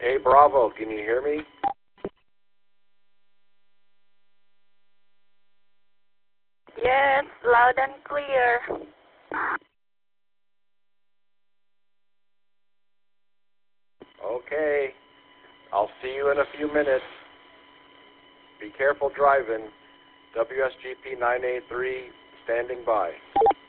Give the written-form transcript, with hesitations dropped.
Hey, Bravo, can you hear me? Yes, loud and clear. Okay. I'll see you in a few minutes. Be careful driving. WSGP 983, standing by.